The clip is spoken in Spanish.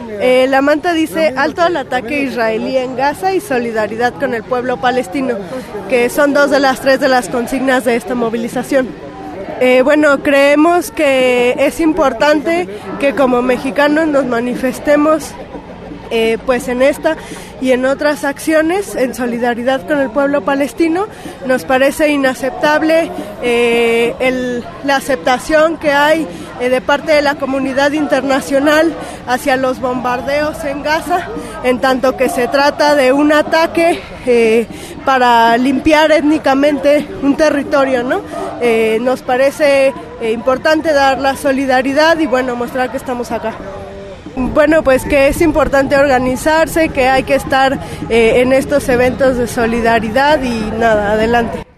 La manta dice alto al ataque israelí en Gaza y solidaridad con el pueblo palestino, que son 2 de las 3 de las consignas de esta movilización. Bueno, creemos que es importante que como mexicanos nos manifestemos pues en esta y en otras acciones en solidaridad con el pueblo palestino. Nos parece inaceptable la aceptación que hay de parte de la comunidad internacional hacia los bombardeos en Gaza, en tanto que se trata de un ataque para limpiar étnicamente un territorio, ¿no? Nos parece importante dar la solidaridad y bueno, mostrar que estamos acá. Bueno, pues que es importante organizarse, que hay que estar en estos eventos de solidaridad y nada, adelante.